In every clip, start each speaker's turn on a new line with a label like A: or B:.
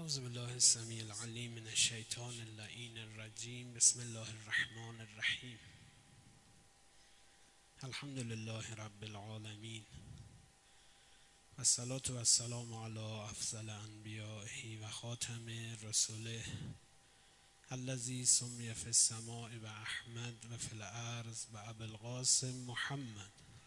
A: اعوذ بالله السمیع العلیم من الشیطان اللعین الرجیم. بسم الله الرحمن الرحیم. الحمد لله رب العالمین و الصلاة و السلام علی افضل انبیائه و خاتم رسوله الذی سمی فی السماء و احمد و فی الارض و ابی القاسم محمد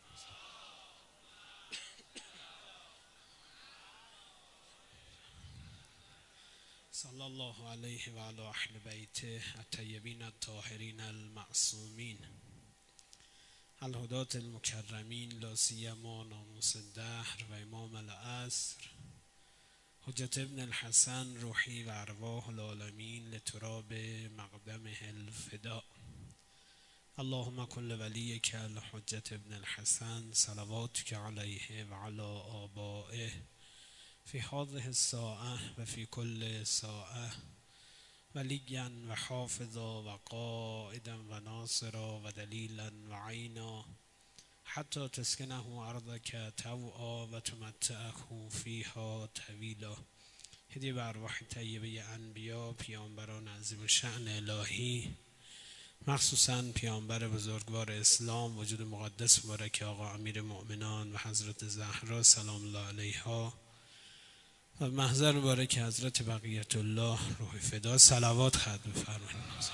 A: صلی الله علیه و علی اهل بیته الطیبین الطاهرین المعصومین الهداة المکرمین، لا سیما ناموس الدهر و امام العصر حجت ابن الحسن روحی و ارواح العالمین لتراب مقدمه الفداء. اللهم کن لولیک الحجت ابن الحسن صلواتک علیه و علی آبائه فی هذه الساعة و فی کل ساعة ولیا و حافظا و قائدا و ناصرا و دلیلا و عینا حتی تسکنه ارضک طوعا و تمتعه فیها طویلا. هدیه به ارواح طیبه انبیا، پیامبران عظیم الشأن الهی، مخصوصاً پیامبر بزرگوار اسلام وجود مقدس مبارک آقا امیر مؤمنان و حضرت زهرا سلام الله علیها و محضر مبارک حضرت بقیت الله روح فدا صلوات ختم بفرمایید.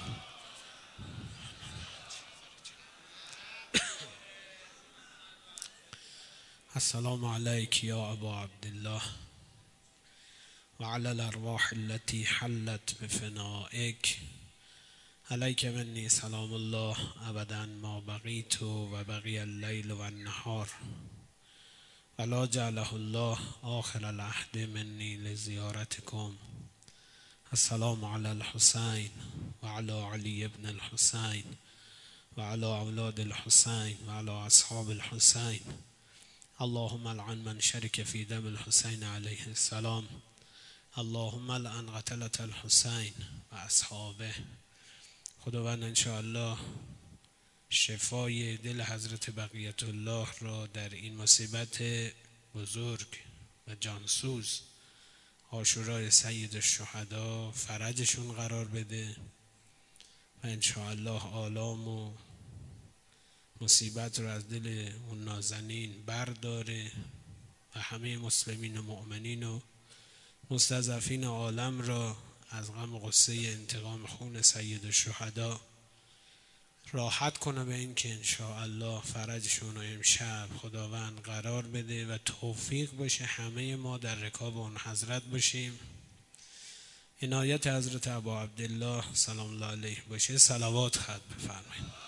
A: السلام علیک یا ابا عبدالله و علی الارواح التي حلت بفنائک علیک منی سلام الله ابدا ما بقیت و بقی اللیل و النهار ولا جعله الله آخر العهد منی لزیارتکم. السلام علی الحسین و علی علی ابن الحسین و علی اولاد الحسین و علی اصحاب الحسین. اللهم العن من شرک فی دم الحسین علیه السلام. اللهم العن قتلة الحسین و اصحابه. خداوند انشاءالله شفای دل حضرت بقیت الله را در این مصیبت بزرگ و جانسوز عاشورای سید الشهدا فرجشون قرار بده و انشاءالله آلام و مصیبت رو از دل اون نازنین برداره و همه مسلمین و مؤمنین و مستضعفین عالم را از غم و غصه انتقام خون سید الشهدا راحت کنه، به این که انشاءالله فرجشون رو امشب خداوند قرار بده و توفیق باشه همه ما در رکاب اون حضرت باشیم. عنایت حضرت ابا عبدالله سلام الله علیه باشه. صلوات ختم بفرمایید.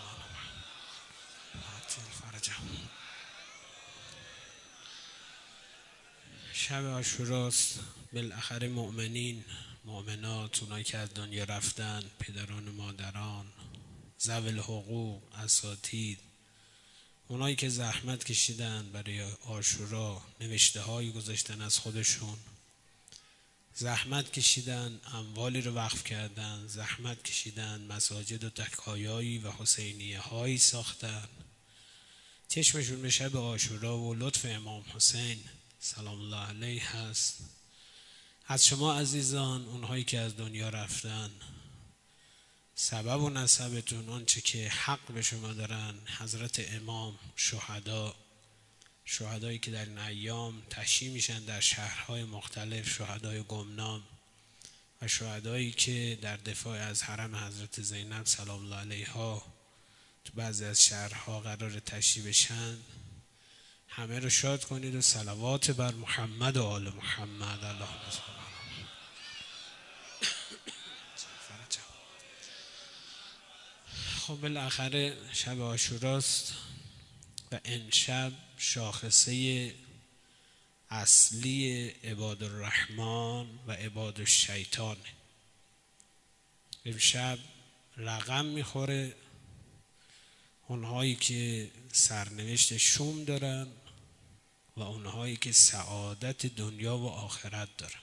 A: شب عاشوراست، بالاخره مؤمنین، مؤمنات، اونایی که از دنیا رفتن، پدران و مادران، ذوی الحقوق، اساتید، اونایی که زحمت کشیدن برای عاشورا، نوشته هایی گذاشتن از خودشون، زحمت کشیدن، اموالی رو وقف کردن، زحمت کشیدن، مساجد و تکایایی و حسینیه هایی ساختن، چشمشون به شب عاشورا و لطف امام حسین سلام الله علیه هست. از شما عزیزان، اونهایی که از دنیا رفتن، سبب و نسبتون آنچه که حق به شما دارن، حضرت امام، شهدایی که در این ایام تشییع میشن در شهرهای مختلف، شهدای گمنام و شهدایی که در دفاع از حرم حضرت زینب سلام الله علیها تو بعضی از شهرها قرار تشییع بشن، همه رو شاد کنید و صلوات بر محمد و آل محمد. اللهم صل. خب بالاخره شب عاشوراست و امشب شاخصه اصلی عباد الرحمن و عباد الشیطان. امشب رقم میخوره اونهایی که سرنوشت شوم دارن و اونهایی که سعادت دنیا و آخرت دارن.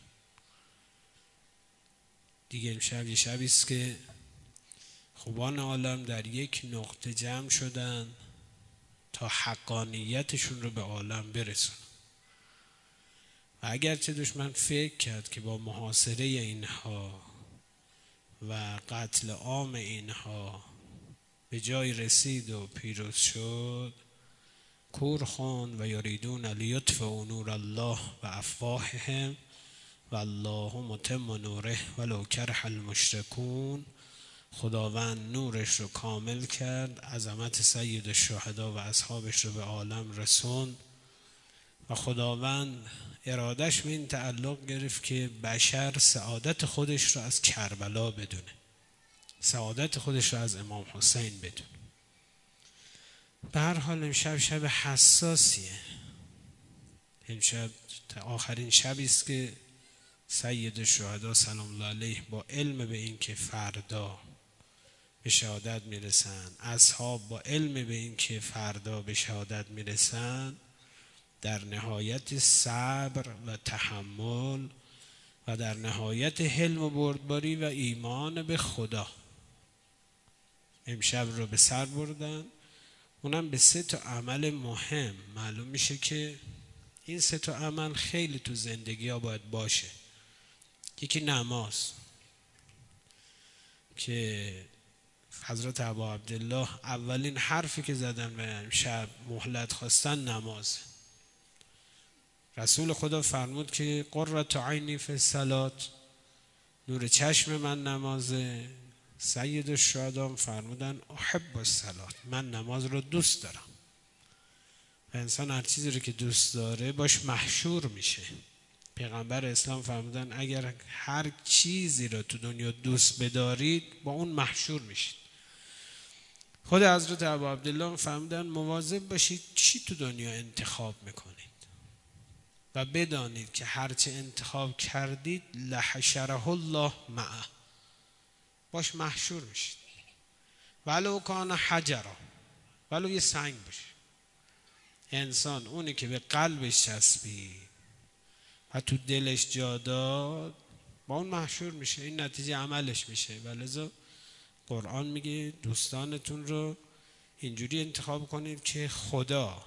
A: دیگه امشب یه شبیست که خوبان عالم در یک نقطه جمع شدن تا حقانیتشون رو به عالم برسونن و اگرچه دشمن فکر کرد که با محاصره اینها و قتل عام اینها به جای رسید و پیروز شد، کور خواند و یریدون لیطفئوا نور الله و افواههم و الله متم نوره ولو کره المشرکون. خداوند نورش رو کامل کرد، عظمت سید الشهدا و اصحابش رو به عالم رسوند و خداوند ارادش به این تعلق گرفت که بشر سعادت خودش رو از کربلا بدونه، سعادت خودش رو از امام حسین بدونه. به هر حال امشب شب حساسیه، امشب آخرین شبی است که سید الشهدا سلام الله علیه با علم به این که فردا به شهادت میرسن، اصحاب با علم به این که فردا به شهادت میرسن، در نهایت صبر و تحمل و در نهایت حلم و بردباری و ایمان به خدا امشب رو به سر بردن. اونم به 3 تا عمل مهم. معلوم میشه که این 3 تا عمل خیلی تو زندگی ها باید باشه. یکی نماز که حضرت ابا عبدالله اولین حرفی که زدن به امشب مهلت خواستن نماز. رسول خدا فرمود که قرة عینی فی الصلاة، نور چشم من نمازه. سید الشهدا فرمودن احب الصلاة، من نماز رو دوست دارم. و انسان هر چیزی رو که دوست داره باش محشور میشه. پیغمبر اسلام فرمودن اگر هر چیزی رو تو دنیا دوست بدارید با اون محشور میشید. خود حضرت ابا عبدالله فرمودن مواظب باشید چی تو دنیا انتخاب میکنید و بدانید که هرچه انتخاب کردید لحشره الله معه، باش محشور میشید. ولو کان حجرا، ولو یه سنگ باشه. انسان اونی که به قلبش چسبید و تو دلش جا داد با اون محشور میشه، این نتیجه عملش میشه. ولذا قرآن میگه دوستانتون رو اینجوری انتخاب کنید که خدا،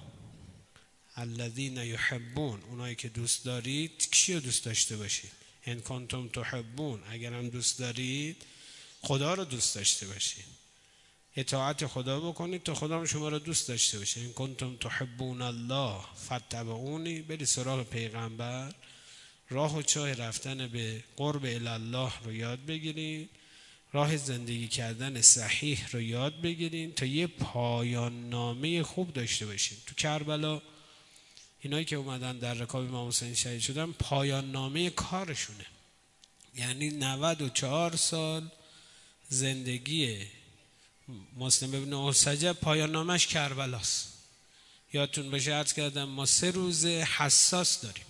A: الذین یحبون، اونایی که دوست دارید کی رو دوست داشته باشید؟ ان کنتم تحبون، اگرم دوست دارید خدا رو دوست داشته باشید، اطاعت خدا بکنید تا خدا هم شما رو دوست داشته باشه. ان کنتم تحبون الله فاتبعونی، بری سراغ پیغمبر، راه و چاه رفتن به قرب الله رو یاد بگیرید، راه زندگی کردن صحیح رو یاد بگیرین تا یه پایان نامه خوب داشته باشین. تو کربلا اینایی که اومدن در رکاب امام حسین شهید شدن پایان نامه کارشونه، یعنی 94 سال زندگی مسلم ابن اوسجه پایان نامش کربلاست. یادتون باشه عرض کردم ما 3 روز حساس داریم.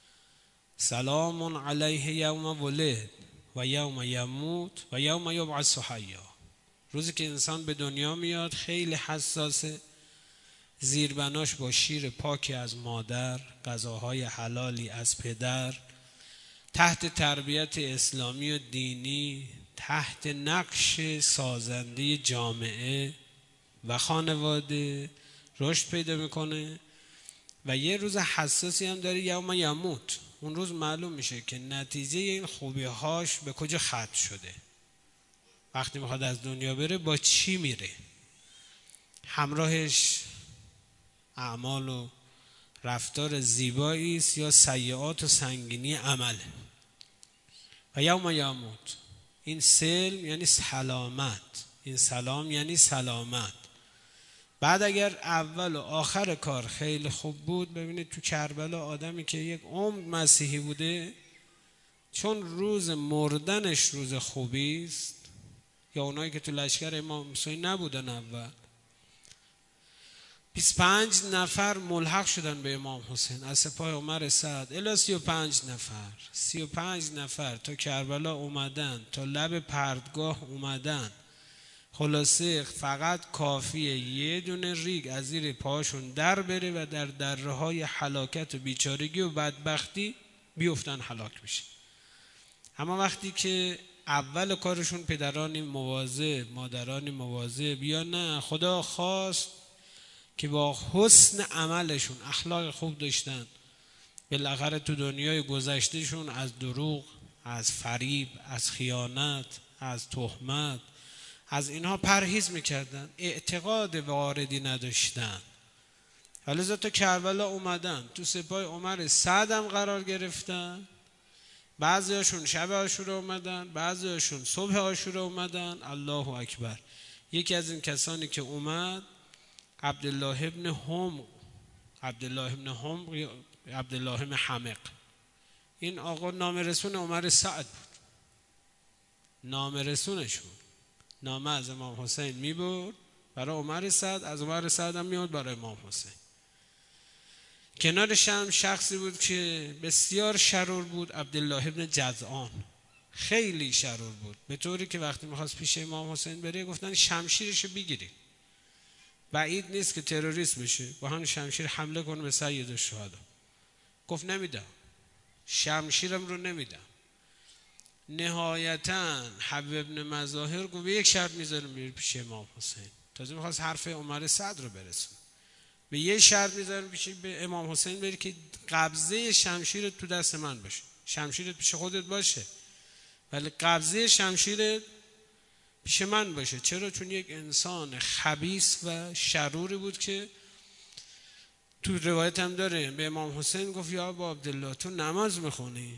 A: سلام علیه یوم ولد و یوم یموت و یوم یبعث حیا. روزی که انسان به دنیا میاد خیلی حساسه، زیربناش با شیر پاکی از مادر، غذاهای حلالی از پدر، تحت تربیت اسلامی و دینی، تحت نقش سازنده جامعه و خانواده رشد پیدا میکنه. و یه روز حساسی هم داره، یوم یموت. اون روز معلوم میشه که نتیجه این خوبی‌هاش به کجا ختم شده. وقتی میخواد از دنیا بره با چی میره؟ همراهش اعمال و رفتار زیبایی است یا سیئات و سنگینی عمله. و یوم یموت، این سلم یعنی سلامت، این سلام یعنی سلامت. بعد اگر اول و آخر کار خیلی خوب بود، ببینید تو کربلا آدمی که یک عمر مسیحی بوده، چون روز مردنش روز خوبی است، یا اونایی که تو لشکر امام حسین نبودن اول 25 نفر ملحق شدن به امام حسین از سپاه عمر سعد، الی 35 نفر تا کربلا اومدن، تا لب پرتگاه اومدن. خلاصه فقط کافیه یه دونه ریگ از زیر پاهاشون در بره و در دره‌های هلاکت و بیچارگی و بدبختی بیفتن، هلاک بشه. اما وقتی که اول کارشون پدرانی مواظب، مادرانی مواظب، یا نه خدا خواست که با حسن عملشون اخلاق خوب داشتن، بالاخره تو دنیای گذشتهشون از دروغ، از فریب، از خیانت، از تهمت، از اینها پرهیز میکردن، اعتقاد واردی نداشتن. حالا تا کربلا اومدن، تو سپاه عمر سعد هم قرار گرفتن. بعضی هاشون شب عاشورا اومدن، بعضی هاشون صبح عاشورا اومدن. الله اکبر. یکی از این کسانی که اومد عبدالله ابن حمق. این آقا نامرسون عمر سعد بود، نامرسونشون. نامه از امام حسین میبرد برای عمر سعد، از عمر سعد هم میاد برای امام حسین. کنارش هم شخصی بود که بسیار شرور بود، عبدالله ابن جذعان. خیلی شرور بود، به طوری که وقتی میخواست پیش امام حسین بره گفتن شمشیرشو بگیری، بعید نیست که تروریست بشه، با همون شمشیر حمله کنه به سید الشهدا. گفت نمیدم، شمشیرم رو نمیدم. نهایتاً حبیب ابن مظاهر گفت یک شرط میذارم میری پیش امام حسین. تازه میخواست حرف عمر سعد رو برسونه. به یه شرط میذارم پیش به امام حسین بری که قبضه شمشیرت تو دست من باشه، شمشیرت پیش خودت باشه ولی قبضه شمشیرت پیش من باشه. چرا؟ چون یک انسان خبیث و شروری بود که تو روایت هم داره به امام حسین گفت یا ابا عبدالله تو نماز میخونی؟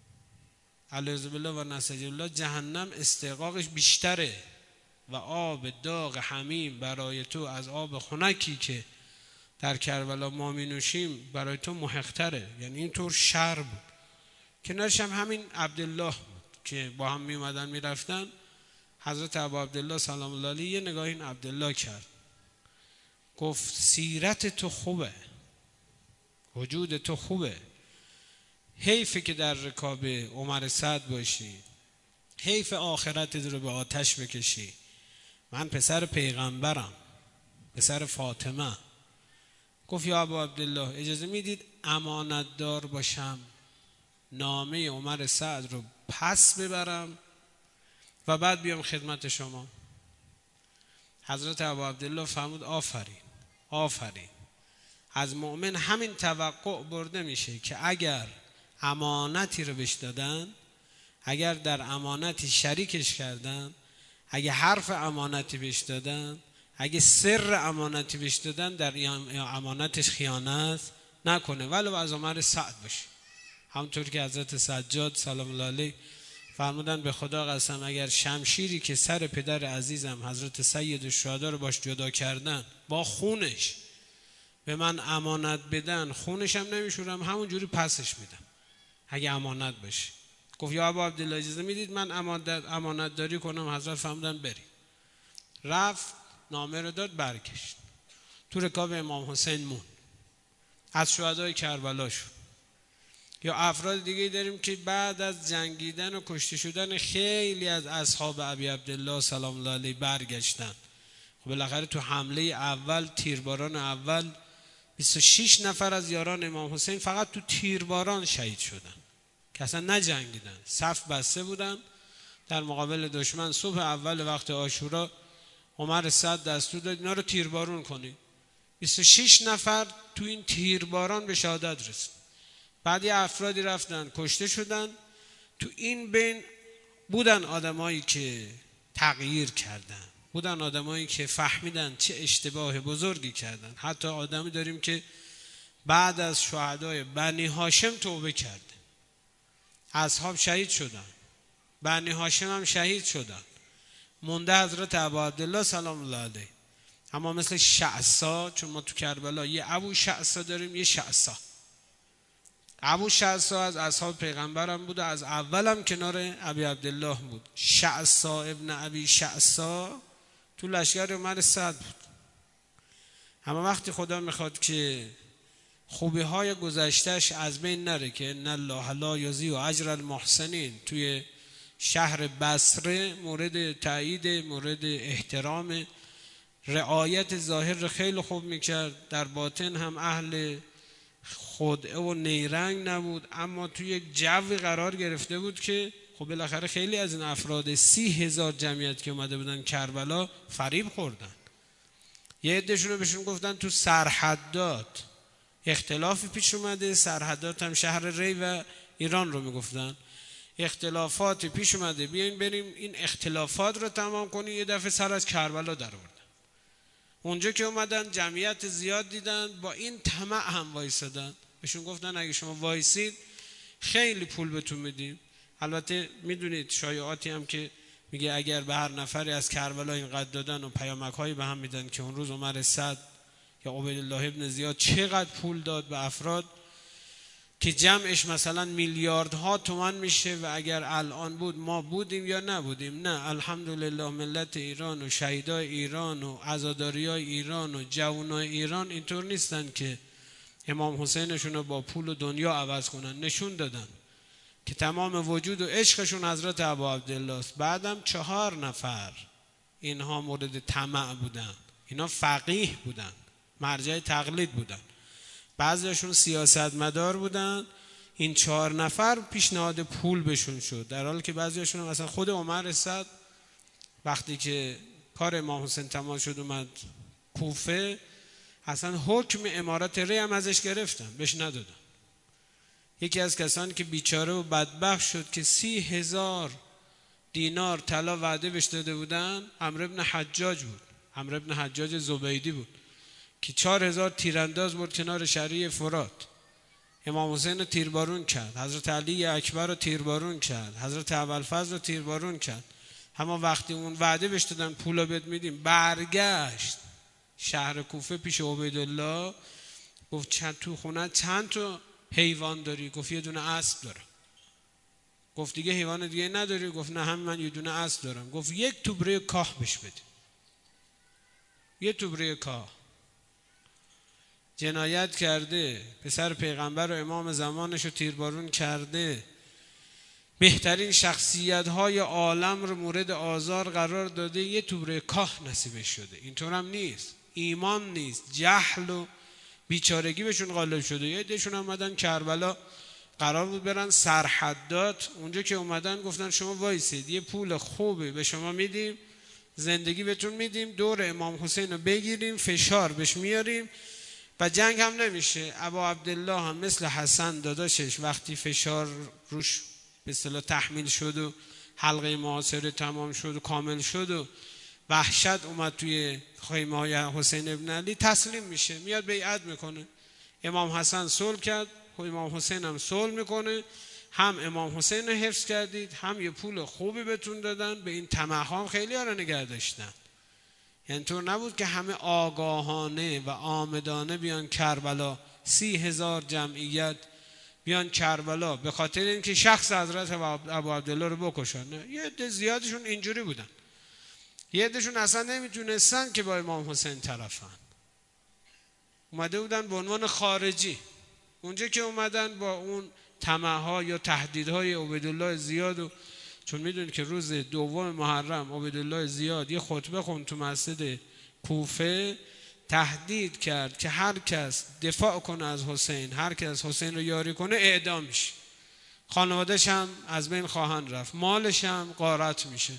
A: علیه بالله و نسج الله جهنم استحقاقش بیشتره و آب داغ حمیم برای تو از آب خنکی که در کربلا ما می نوشیم برای تو محق‌تره. یعنی اینطور شر بود. کنارش هم همین عبدالله بود که با هم می اومدن می رفتن. حضرت ابا عبدالله سلام الله علیه یه نگاه این عبدالله کرد، گفت سیرت تو خوبه، وجود تو خوبه، حیفه که در رکاب عمر سعد باشی، حیف آخرت رو به آتش بکشی. من پسر پیغمبرم، پسر فاطمه. گفت یا ابا عبدالله اجازه میدید امانت دار باشم، نامه عمر سعد رو پس ببرم و بعد بیام خدمت شما؟ حضرت ابا عبدالله فرمود آفرین، آفرین. از مؤمن همین توقع برده میشه که اگر امانتی رو بهش دادن، اگر در امانتی شریکش کردن، اگه حرف امانتی بهش دادن، اگه سر امانتی بهش دادن، در امانتش خیانت نکنه، ولو از عمر سعد باشه. همونطور که حضرت سجاد سلام الله علیه فرمودن به خدا قسم اگر شمشیری که سر پدر عزیزم حضرت سید الشهدا رو باش جدا کردن با خونش به من امانت بدن، خونشم نمیشورم، همونجوری پسش میدم اگه امانت باشه. گفت یا ابا عبدالله اجازه میدید من امانت داری کنم؟ حضرت فرمودن بری. رفت، نامه رو داد، برگشت، تو رکاب امام حسین مون، از شهدای کربلا شد. یا افراد دیگه داریم که بعد از جنگیدن و کشته شدن خیلی از اصحاب ابی عبدالله سلام الله علیه برگشتن. خب بالاخره تو حمله اول، تیرباران اول، 26 نفر از یاران امام حسین فقط تو تیرباران شهید شدن که اصلا نجنگیدن، صف بسته بودن در مقابل دشمن. صبح اول وقت عاشورا عمر سعد دستور داد اینا رو تیربارون کنید. 26 نفر تو این تیرباران به شهادت رسید. بعد یه افرادی رفتن کشته شدن. تو این بین بودن آدمایی که تغییر کردن، بودن آدمایی که فهمیدن چه اشتباه بزرگی کردن. حتی آدمی داریم که بعد از شهدای بنی هاشم توبه کرده، اصحاب شهید شدن، بنی هاشم هم شهید شدن، مونده حضرت ابا عبدالله سلام الله علیه. اما مثل شعثا، چون ما تو کربلا یه ابو شعثا داریم، یه شعثا. ابو شعثا از اصحاب پیغمبرم بود و از اولم کنار ابی عبدالله بود. شعثا ابن ابی شعثا تو لشکر عمر سعد بود. اما وقتی خدا میخواد که خوبی های گذشتش از بین نره، که ان الله لا یضیع اجر المحسنین، توی شهر بصره مورد تایید، مورد احترام، رعایت ظاهر رو خیلی خوب میکرد، در باطن هم اهل خدعه و نیرنگ نبود، اما توی یک جوی قرار گرفته بود که خب بالاخره خیلی از این افراد 30,000 جمعیت که اومده بودن کربلا فریب خوردن. یه عده‌شون رو بهشون گفتن تو سرحدات اختلافی پیش اومده، سرحدات هم شهر ری و ایران رو میگفتن، اختلافات پیش اومده، بیاین بریم این اختلافات رو تمام کنیم. یه دفعه سر از کربلا در آوردن. اونجا که اومدن جمعیت زیاد دیدن، با این طمع هم وایسادن. بهشون گفتن اگه شما وایسید خیلی پول بهتون میدیم. البته میدونید شایعاتی هم که میگه اگر به هر نفری از کربلا اینقدر دادن و پیامک هایی به هم میدن که اون روز عمر سعد یا عبیدالله ابن زیاد چقدر پول داد به افراد که جمعش مثلا میلیاردها تومان میشه و اگر الان بود ما بودیم یا نبودیم. نه، الحمدلله ملت ایران و شهیدای ایران و عزاداریای ایران و جوانای ایران اینطور نیستن که امام حسینشون رو با پول و دنیا عوض کنن. نشون دادن که تمام وجود و عشقشون حضرت ابا عبدالله است. بعدم 4 نفر اینها مورد طمع بودن، اینا فقیه بودن، مرجع تقلید بودن، بعضیشون سیاستمدار بودن. این 4 نفر پیشنهاد پول بهشون شد، در حالی که بعضیشون مثلا خود عمر سعد وقتی که کار امام حسین تمام شد اومد کوفه، اصلا حکم امارت ری هم ازش گرفتن، بهش ندادن. یکی از کسانی که بیچاره و بدبخت شد که 30,000 دینار طلا وعده بهش داده بودن، عمرو بن حجاج بود. عمرو بن حجاج زبیدی بود که 4,000 تیرانداز برد کنار شریع فرات. امام حسین رو تیربارون کرد، حضرت علی اکبر رو تیربارون کرد، حضرت ابوالفضل رو تیربارون کرد. اما وقتی اون وعده بهش دادن پولا بهت میدیم، برگشت شهر کوفه پیش عبیدالله، گفت تو خونه چند تا حیوان داری؟ گفت یه دونه اسب دارم. گفت دیگه حیوان دیگه نداری؟ گفت نه، همین من یه دونه اسب دارم. گفت 1 توبره کاه بهش بده. 1 توبره کاه. جنایت کرده، پسر پیغمبر و امام زمانش رو تیربارون کرده، بهترین شخصیت های عالم رو مورد آزار قرار داده، 1 توبره کاه نصیبش شده. اینطور هم نیست، ایمان نیست، جهل و بیچارگی بهشون غالب شده. یه عدهشون اومدن کربلا، قرار بود برن سرحدات. اونجا که اومدن گفتن شما وایسید، یه پول خوبی به شما میدیم، زندگی بهتون میدیم، دور امام حسین رو بگیریم، فشار بهش میاریم و جنگ هم نمیشه. ابا عبدالله هم مثل حسن داداشش وقتی فشار روش به اصطلاح تحمیل شد و حلقه محاصره تمام شد و کامل شد و وحشت اومد توی خیمه های حسین ابن علی، تسلیم میشه، میاد بیعت میکنه. امام حسن صلح کرد، امام حسین هم صلح میکنه. هم امام حسین رو حفظ کردید، هم یه پول خوبی بهتون دادن. به این طمع‌ها خیلی ها رو نگه داشتن. یعنی طور نبود که همه آگاهانه و آمدانه بیان کربلا، 30,000 جمعیت بیان کربلا به خاطر اینکه شخص حضرت ابو عبدالله رو بکشن. نه، یه عده زیادشون اینجوری بودن. یه عدهشون اصلا نمیتونستن که با امام حسین طرفن، اومده بودن به عنوان خارجی. اونجا که اومدن با اون طمع‌ها یا تهدیدهای عبیدالله زیاد و چون میدونید که روز 2 محرم عبیدالله زیاد یه خطبه خوند تو مسجد کوفه، تهدید کرد که هر کس دفاع کنه از حسین، هر کس حسین رو یاری کنه اعدام میشه، خانواده‌ش هم از بین خواهند رفت، مالش هم غارت میشه.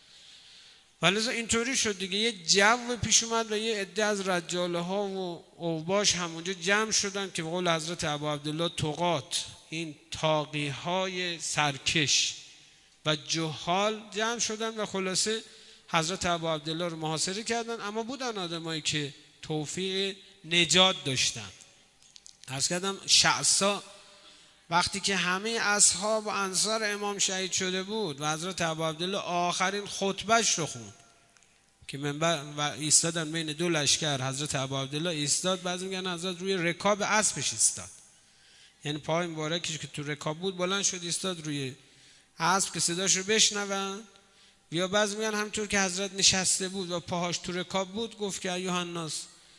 A: ولذا اینطوری شد دیگه، یه جو پیش اومد و یه عده از رجاله ها و اوباش همونجا جمع شدن که به قول حضرت ابو عبدالله طغات، این طاغی های سرکش و جهال جمع شدن و خلاصه حضرت ابو عبدالله رو محاصره کردن. اما بودن آدمایی که توفیق نجات داشتن. عرض کردم شعصا وقتی که همه اصحاب و انصار امام شهید شده بود و حضرت ابو عبدالله آخرین خطبهش رو خوند که منبر و ایستادن بین 2 لشکر، حضرت ابو عبدالله ایستاد، بعضی میگن حضرت روی رکاب اسبش ایستاد، یعنی پای مبارکش که تو رکاب بود بلند شد ایستاد روی اسب که صداش رو بشنون، یا بعضی میگن همونطور که حضرت نشسته بود و پاهاش تو رکاب بود گفت که ایها الناس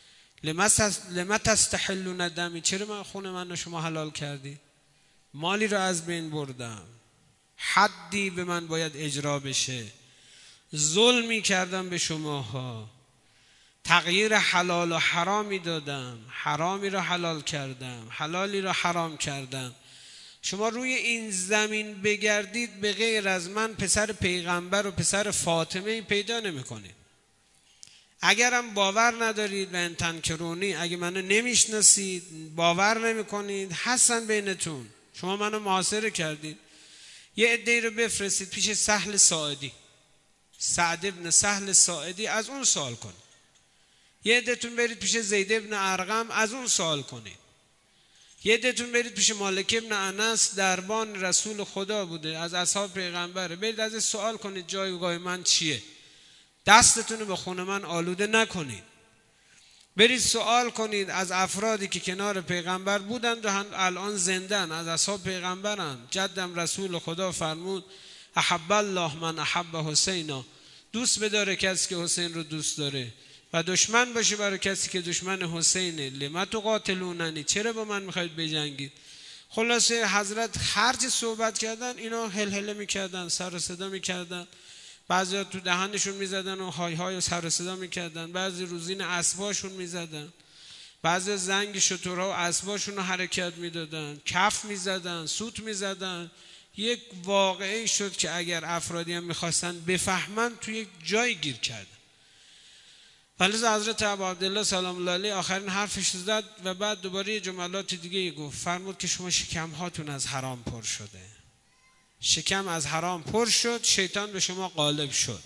A: لما تستحلون دمی، چرا من خون من رو شما حلال کردی؟ مالی رو از بین بردم، حدی به من باید اجرا بشه، ظلمی کردم به شماها، تغییر حلال و حرامی دادم، حرامی رو حلال کردم، حلالی رو حرام کردم. شما روی این زمین بگردید به غیر از من پسر پیغمبر و پسر فاطمه پیدا نمی کنید. اگرم باور ندارید و انتنکرونی، اگه منو نمیشناسید، باور نمیکنید، هستن بینتون، شما منو محاصره کردید، یه عده‌ای رو بفرستید پیش سهل ساعدی، سعد ابن سهل ساعدی، از اون سوال کنید. یه عده‌تون برید پیش زید ابن ارقم، از اون سوال کنید. یه عده‌تون برید پیش مالک ابن انس، دربان رسول خدا بوده، از اصحاب پیغمبره، برید ازش سوال کنید جایگاه من چیه. دستتون رو به خون من آلوده نکنید. برید سوال کنید از افرادی که کنار پیغمبر بودند و الان زندن، از اصحاب پیغمبرن. جدم رسول خدا فرمود احب الله من احب حسینا، دوست بداره کسی که حسین رو دوست داره و دشمن باشه برای کسی که دشمن حسینه. لما تقاتلوننی، چرا با من میخواید بجنگید؟ خلاصه حضرت هرچی صحبت کردن اینا هلهله میکردن، سر و صدا میکردن، بعضی تو دهنشون میزدن و های های و سر و صدا میکردن، بعضی روزین اسباشون میزدن، بعضی زنگ شترها و اسباشون رو حرکت میدادن، کف میزدن، سوت میزدن. یک واقعه شد که اگر افرادی هم میخواستن بفهمن توی یک جای گیر کردن. ولی حضرت ابا عبدالله سلام الله علیه آخرین حرفش زد و بعد دوباره یه جملات دیگه گفت. فرمود که شما شکم هاتون از حرام پر شده، شکم از حرام پر شد، شیطان به شما غالب شد.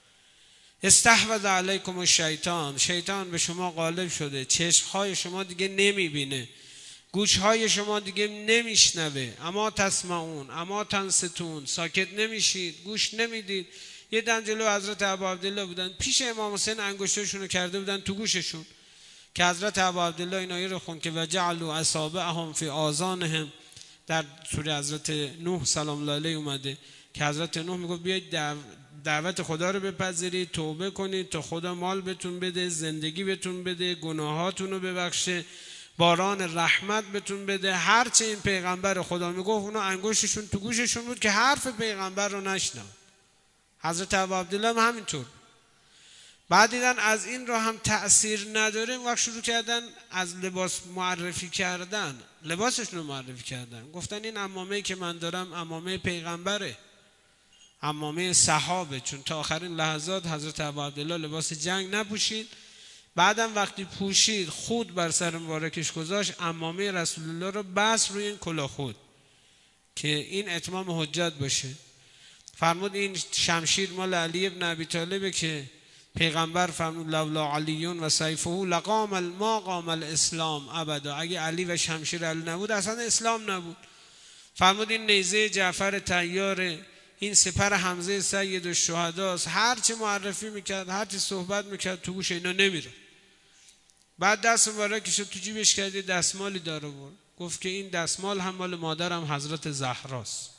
A: استحوذ علیکم الشیطان، شیطان به شما غالب شده، چشمهای شما دیگه نمیبینه، گوشهای شما دیگه نمیشنوه. اما تسمعون اما تنصتون، ساکت نمیشید، گوش نمیدید. یه دم جلو حضرت ابا عبدالله بودن، پیش امام حسین انگشتشون رو کرده بودن تو گوششون که حضرت ابا عبدالله این آیه رو خوند که وجعلوا اصابعهم فی آذانهم، در سوره حضرت نوح سلام الله علیه اومده که حضرت نوح میگه بیاید دعوت خدا رو بپذیرید، توبه کنید تا خدا مال بهتون بده، زندگی بهتون بده، گناهاتون رو ببخشه، باران رحمت بهتون بده. هرچه این پیغمبر خدا میگفت اونا انگشتشون تو گوششون بود که حرف پیغمبر رو نشنون. حضرت ابا عبدالله هم همینطور. بعد دیدن از این رو هم تأثیر نداره، وقت شروع کردن از لباس معرفی کردن، لباسشون رو معرفی کردن. گفتن این عمامه‌ای که من دارم عمامه پیغمبره، عمامه صحابه، چون تا آخرین لحظات حضرت ابا عبدالله لباس جنگ نپوشید. بعدم وقتی پوشید خود بر سر مبارکش گذاشت، عمامه رسول الله رو بس روی این کلاه خود که این اتمام حجت باشه. فرمود این شمشیر مال علی ابن ابی طالبه که پیغمبر فرمود لولا علیون و سیفه لقام ما قام الاسلام ابدا، اگه علی و شمشیر علی نبود اصلا اسلام نبود. فرمود این نیزه جعفر طیاره، این سپر حمزه سید الشهداست. هرچی معرفی میکرد، هرچی صحبت میکرد، تو گوش اینا نمیره. بعد دست مبارکش تو جیبش کرد، دستمالی داره بود، گفت که این دستمال هم مال مادرم حضرت زهراست.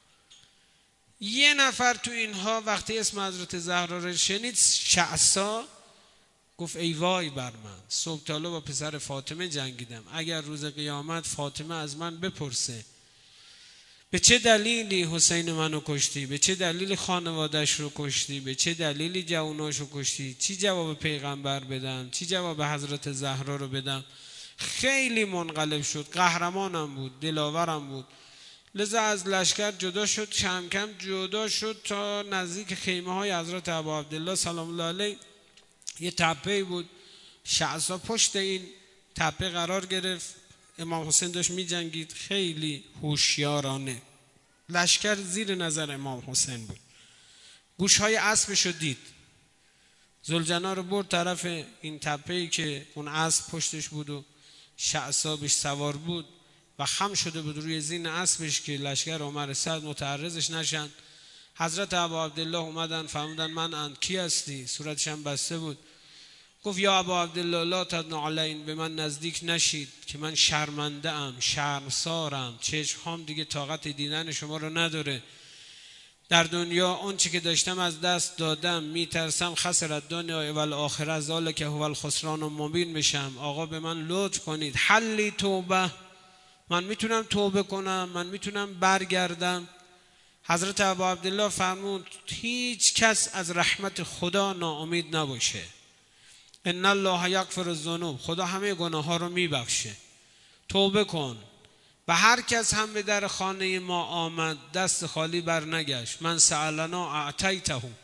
A: یه نفر تو اینها وقتی اسم حضرت زهرا رو شنید، شعثا، گفت ای وای بر من، صبح تا با پسر فاطمه جنگیدم، اگر روز قیامت فاطمه از من بپرسه به چه دلیلی حسین منو کشتی، به چه دلیلی خانوادش رو کشتی، به چه دلیلی جواناش رو کشتی، چی جواب پیغمبر بدم، چی جواب حضرت زهرا رو بدم. خیلی منقلب شد، قهرمانم بود، دلاورم بود. لذا از لشکر جدا شد، کم کم جدا شد تا نزدیک خیمه های حضرت ابا عبدالله سلام الله علیه. یه تپه بود، شعثا پشت این تپه قرار گرفت. امام حسین داشت می جنگید، خیلی هوشیارانه. لشکر زیر نظر امام حسین بود. گوشهای اسبش رو دید، ذوالجنا رو برد طرف این تپه‌ای که اون اسب پشتش بود و شعثا بهش سوار بود و خم شده بود روی زین اسبش که لشکر عمر سعد متعرضش نشن. حضرت ابا عبدالله اومدن فرمودن من اند، کی هستی؟ صورتش هم بسته بود. گفت یا ابا عبدالله لا تدن علین، به من نزدیک نشید که من شرمنده ام، شرمسارم، چشم‌هام دیگه طاقت دیدن شما رو نداره. در دنیا اون چی که داشتم از دست دادم، میترسم خسرت دنیا و الاخره ذالک هو الخسران المبین بشم. آقا به من لطف کنید، حلی توبه، من میتونم توبه کنم، من میتونم برگردم. حضرت ابا عبدالله فرمود هیچ کس از رحمت خدا ناامید نباشه. ان الله یغفر الذنوب، خدا همه گناه ها رو میبخشه، توبه کن. و هر کس هم به در خانه ما آمد دست خالی بر نگشت. من سألنا اعطیته،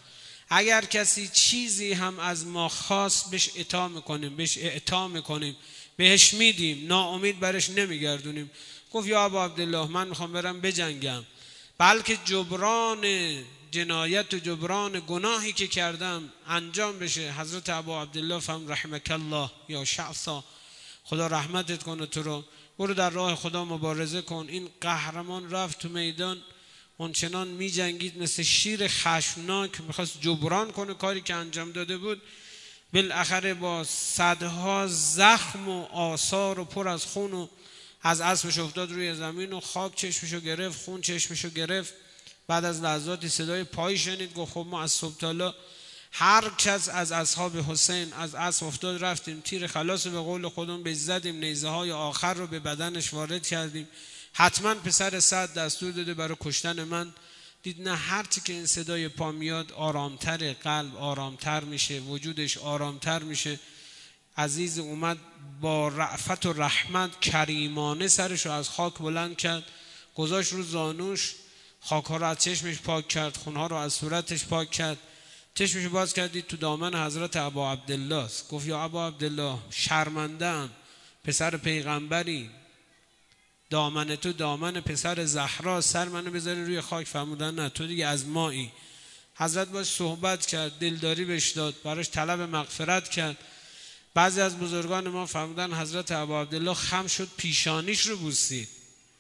A: اگر کسی چیزی هم از ما خواست بهش اطاع میکنیم، بهش اعطا میکنیم، بهش میدیم، ناامید برش نمیگردونیم. گفت یا ابا عبدالله من میخوام برم بجنگم، بلکه جبران جنایت و جبران گناهی که کردم انجام بشه. حضرت ابا عبدالله فرمود رحمک الله یا شعثا، خدا رحمتت کنه تو رو، برو در راه خدا مبارزه کن. این قهرمان رفت تو میدان، اونچنان می جنگید مثل شیر خشمناک، میخواست جبران کنه کاری که انجام داده بود. بالاخره با صدها زخم و آثار و پر از خون و از اسبش افتاد روی زمین و خاک چشمشو گرفت، خون چشمشو گرفت. بعد از لحظاتی صدای پای شنید، گفت خب ما از صبح تا حالا هر کس از اصحاب حسین از اسب افتاد رفتیم، تیر خلاص به قول خودمون بهش زدیم، نیزه های آخر رو به بدنش وارد کردیم، حتما پسر سعد دستور داده برای کشتن من. دید نه، هرچی که این صدای پا میاد آرامتر، قلب آرامتر میشه، وجودش آرامتر میشه. عزیز اومد با رأفت و رحمت کریمانه سرش رو از خاک بلند کرد، گذاشت رو زانوش، خاک ها رو از چشمش پاک کرد، خون ها رو از صورتش پاک کرد، چشمش باز کردید تو دامن حضرت ابا عبدالله است. گفت یا ابا عبدالله شرمنده‌ام، پسر پیغمبری، دامن تو دامن پسر زهرا، سر منو بذاری روی خاک. فرمودن نه تو دیگه از مایی. حضرت باش صحبت کرد، دلداری بهش داد، براش طلب مغفرت کرد. بعضی از بزرگان ما فرمودن حضرت ابا عبدالله خم شد پیشانیش رو بوسید.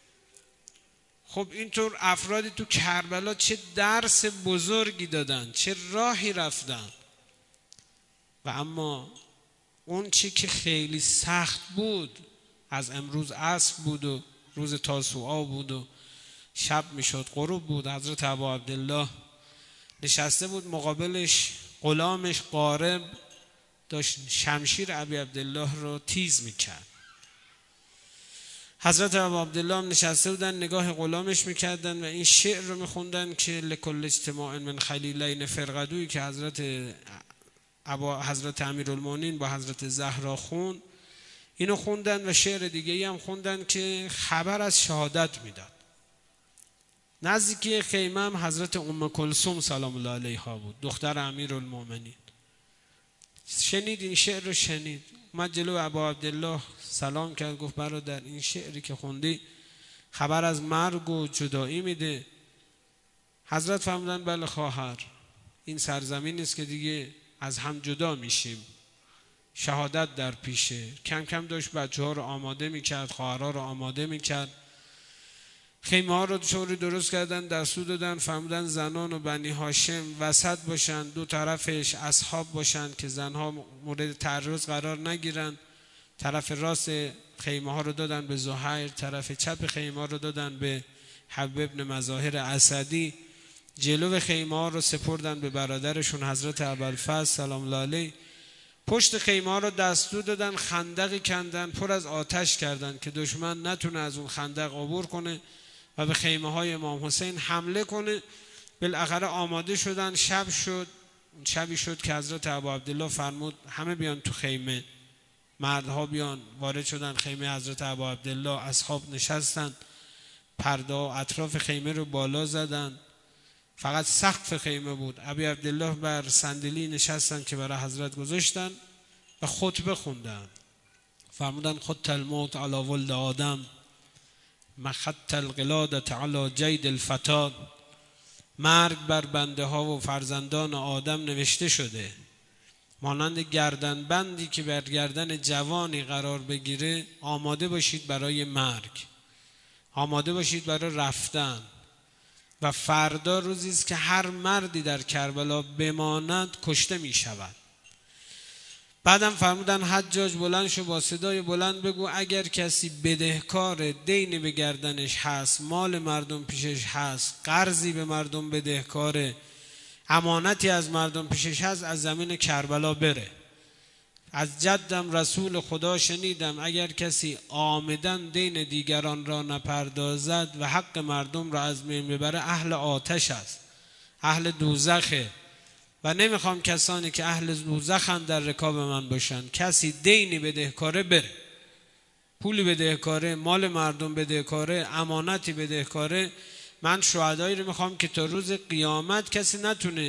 A: خب اینطور افرادی تو کربلا چه درس بزرگی دادن، چه راهی رفتن. و اما اون چی که خیلی سخت بود، از امروز عصر بود و روز تاسوعا بود و شب میشد، غروب بود. حضرت ابا عبدالله نشسته بود، مقابلش غلامش قارب داشت شمشیر ابی عبدالله رو تیز میکرد. حضرت ابا عبدالله هم نشسته بودن، نگاه غلامش میکردن و این شعر رو میخوندن که لکل اجتماع من خلیلین فرقدوی که حضرت امیرالمومنین با حضرت زهرا خون، اینو خوندن و شعر دیگه‌ای هم خوندن که خبر از شهادت میداد. نزدیکی خیمه هم حضرت ام کلثوم سلام الله علیها بود، دختر امیرالمومنین. شنید این شعر رو، شنید، اومد جلو ابا عبدالله سلام کرد، گفت برادر این شعری که خوندی خبر از مرگ و جدایی میده. حضرت فرمودن بله خواهر، این سرزمین است که دیگه از هم جدا میشیم، شهادت در پیشه. کم کم داشت بچه ها رو آماده میکرد، خواهرها رو آماده میکرد. خیمه ها رو چوری درست کردن، دستور دادن، فرمودن زنان و بنی هاشم وسط باشن، دو طرفش اصحاب باشن که زنها مورد تعرض قرار نگیرن. طرف راست خیمه ها رو دادن به زهیر، طرف چپ خیمه ها رو دادن به حبیب ابن مظاهر اسدی. جلو خیمه ها رو سپردن به برادرشون حضرت ابوالفضل سلام الله علیه. پشت خیمه ها رو دستور دادن، خندقی کندن، پر از آتش کردن که دشمن نتونه از اون خندق عبور کنه و به خیمه های امام حسین حمله کنه. بالاخره آماده شدن، شب شد. شبی شد که حضرت ابا عبدالله فرمود همه بیان تو خیمه، مردها بیان. وارد شدن خیمه حضرت ابا عبدالله، اصحاب نشستن، پرده و اطراف خیمه رو بالا زدن، فقط سقف خیمه بود. ابی عبدالله بر صندلی نشستن که برای حضرت گذاشتن و خطبه خوندن. فرمودن خط الموت علی ولد آدم مخط القلادة علی جید الفتاد. مرگ بر بنده ها و فرزندان آدم نوشته شده، مانند گردنبندی که بر گردن جوانی قرار بگیره. آماده باشید برای مرگ، آماده باشید برای رفتن. و فردا روزی است که هر مردی در کربلا بماند کشته می شود. بعدم فرمودن حجاج بلند شو، با صدای بلند بگو اگر کسی بدهکار، دینی به گردنش هست، مال مردم پیشش هست، قرضی به مردم بدهکاره، امانتی از مردم پیشش هست، از زمین کربلا بره. از جدم رسول خدا شنیدم اگر کسی عامدن دین دیگران را نپردازد و حق مردم را از بین ببره اهل آتش است، اهل دوزخه. و نمیخوام کسانی که اهل دوزخند در رکاب من باشن. کسی دینی بدهکاره بره، پولی بدهکاره، مال مردم بدهکاره، امانتی بدهکاره. من شهدایی رو میخوام که تا روز قیامت کسی نتونه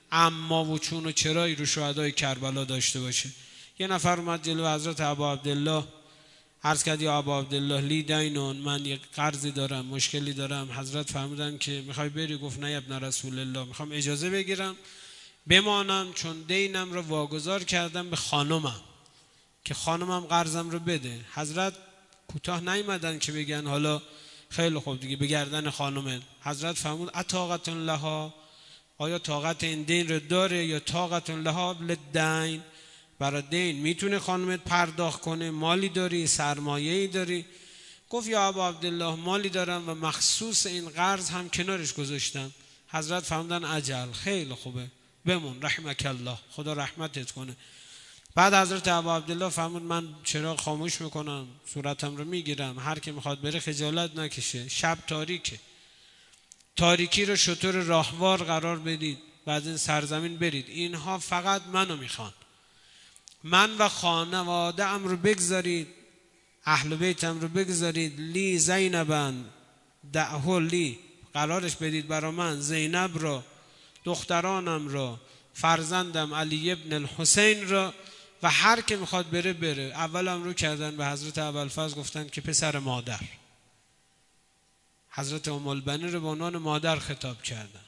A: اما و چون و چرایی رو شهدای کربلا داشته باشه. یه نفر اومد جلو حضرت ابا عبدالله، عرض کرد یا ابا عبدالله لی دینون، من یک قرضی دارم، مشکلی دارم. حضرت فرمودن که میخوای بری؟ گفت نه ابن رسول الله، میخوام اجازه بگیرم بمانم، چون دینم رو واگذار کردم به خانمم که خانمم قرضم رو بده. حضرت کوتاه نیومدن که بگن حالا خیلی خوب دیگه به گردن خانمه. حضرت فرمود اطاقت لها، آیا طاقت این دین رو داره؟ یا طاقت لها للدین، برای دین میتونه خانمت پرداخت کنه؟ مالی داری؟ سرمایه‌ای داری؟ گفت یا ابا عبدالله مالی دارم و مخصوص این قرض هم کنارش گذاشتم. حضرت فرمودن عجل، خیلی خوبه، بمون، رحمک الله، خدا رحمتت کنه. بعد حضرت ابا عبدالله فرمود من چراغ خاموش میکنم، صورتم رو میگیرم، هر کی میخواد بره خجالت نکشه، شب تاریکه، تاریکی رو شطور راهوار قرار بدید و از این سرزمین برید. اینها فقط منو میخوان، من و خانواده ام رو بگذارید، اهل بیتم رو بگذارید. لی زینبن دعه لی، قرارش بدید برا من زینب را، دخترانم را، فرزندم علی ابن الحسین را، و هر که میخواد بره بره. اولم رو کردن به حضرت ابوالفضل، گفتن که پسر مادر. حضرت ام البنین رو به عنوان مادر خطاب کردن.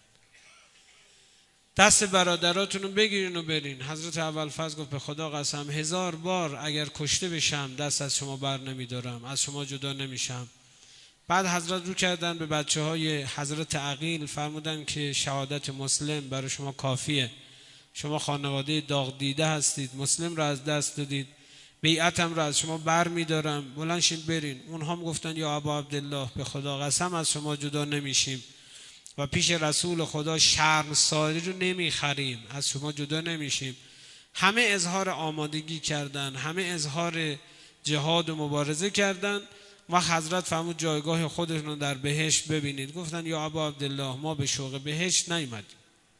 A: دست برادراتون رو بگیرین و برین. حضرت ابوالفضل گفت به خدا قسم 1000 بار اگر کشته بشم دست از شما بر نمیدارم، از شما جدا نمیشم. بعد حضرت رو کردن به بچه های حضرت عقیل، فرمودن که شهادت مسلم برای شما کافیه، شما خانواده داغ دیده هستید، مسلم را از دست دادید، بیعتم را از شما بر میدارم، بلند شید برین. اونها هم گفتن یا ابا عبدالله به خدا قسم از شما جدا نمیشیم و پیش رسول خدا شرمساری رو نمیخریم، از شما جدا نمیشیم. همه اظهار آمادگی کردن، همه اظهار جهاد و مبارزه کردن و حضرت فرمود جایگاه خودشون رو در بهشت ببینید. گفتن یا ابا عبدالله ما به شوق بهشت نیومدیم،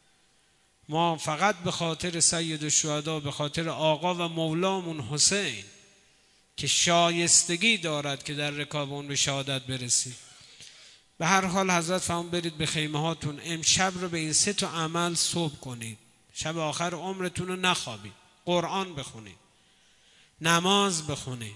A: ما فقط به خاطر سید الشهدا، به خاطر آقا و مولامون حسین که شایستگی دارد که در رکاب اون به شهادت برسید. به هر حال حضرت فرمود برید به خیمه هاتون، امشب رو به این 3 تا عمل صبح کنید، شب آخر عمرتون رو نخوابید، قرآن بخونید، نماز بخونید،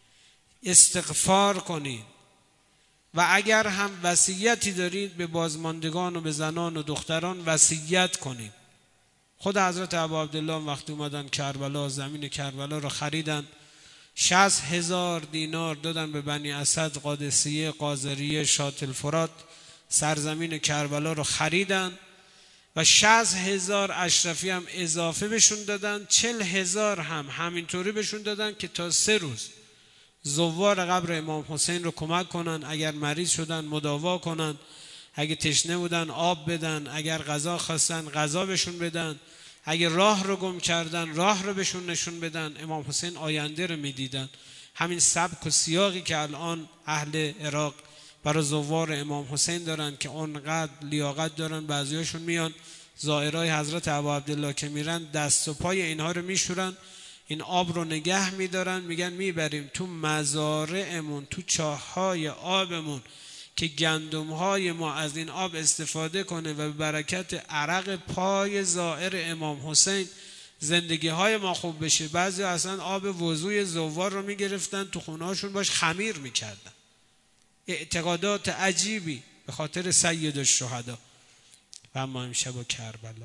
A: استغفار کنید و اگر هم وصیتی دارید به بازماندگان و به زنان و دختران وصیت کنید. خود حضرت ابا عبدالله وقتی اومدن کربلا، زمین کربلا رو خریدن، 60,000 دینار دادن به بنی اسد، قادسیه، قاذریه، شاط الفرات، سرزمین کربلا رو خریدن و 60,000 اشرفی هم اضافه بهشون دادن، 40,000 هم همینطوری بهشون دادن که تا 3 روز زوار قبر امام حسین رو کمک کنن، اگر مریض شدن مداوا کنن، اگه تشنه بودن آب بدن، اگر غذا خواستن غذا بهشون بدن، اگه راه رو گم کردن راه رو بهشون نشون بدن. امام حسین آینده رو میدیدن. همین سبک و سیاقی که الان اهل عراق برای زوار امام حسین دارن که اونقدر لیاقت دارن، بعضیاشون میان زائرای حضرت ابا عبدالله که میرن دست و پای اینها رو میشورن، این آب رو نگه میدارن، میگن میبریم تو مزارعمون، تو چاه‌های آبمون که گندم‌های ما از این آب استفاده کنه و به برکت عرق پای زائر امام حسین زندگی‌های ما خوب بشه. بعضی اصلا آب وضوی زوار رو میگرفتن تو خونه‌هاشون باش خمیر میکردن. اعتقادات عجیبی به خاطر سید الشهدا. و اما امشب و کربلا،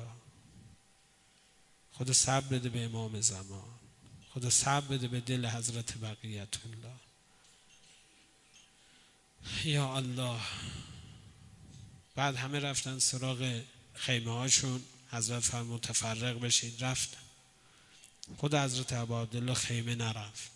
A: خدا صبر بده به امام زمان، خدا صبر بده به دل حضرت بقیت الله. یا الله. بعد همه رفتن سراغ خیمه هاشون، حضرت فرمود متفرق بشید، رفتن. خود حضرت ابا عبدالله خیمه نرفت،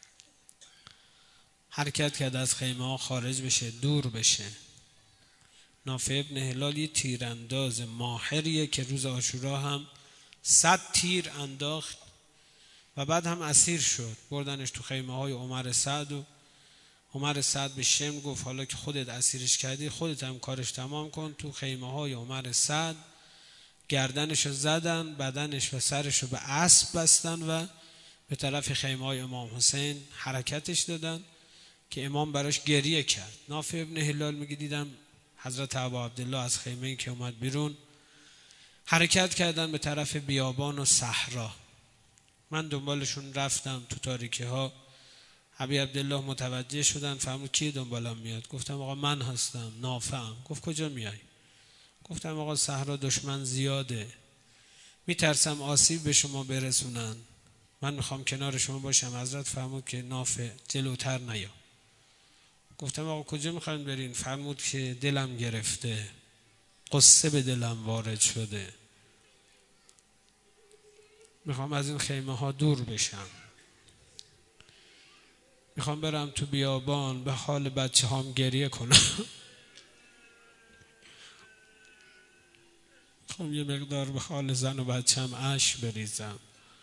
A: حرکت کرد از خیمه ها خارج بشه، دور بشه. نافع ابن هلال یه تیرانداز ماهریه که روز عاشورا هم 100 تیر انداخت و بعد هم اسیر شد. بردنش تو خیمه های عمر سعد و عمر سعد به شم گفت حالا که خودت اسیرش کردی خودت هم کارش تمام کن. تو خیمه های عمر سعد گردنشو زدن، بدنش و سرشو به اسب بستن و به طرف خیمه های امام حسین حرکتش دادن که امام براش گریه کرد. نافع ابن هلال میگه دیدم حضرت ابا عبدالله از خیمه که اومد بیرون، حرکت کردن به طرف بیابان و صحرا. من دنبالشون رفتم تو تاریکی ها. ابی عبدالله متوجه شدن، فرمود کی دنبالم میاد؟ گفتم آقا من هستم، نافعم. گفت کجا میای؟ گفتم آقا صحرا دشمن زیاده، میترسم آسیب به شما برسونن، من میخوام کنار شما باشم. حضرت فرمود که نافع جلوتر نیا. گفتم آقا کجا میخواین برین؟ فرمود که دلم گرفته، قصه به دلم وارد شده، میخوام از این خیمه ها دور بشم، میخوام برم تو بیابان به حال بچه هام گریه کنم. میخوام یه مقدار به حال زن و بچه‌م اشک بریزم.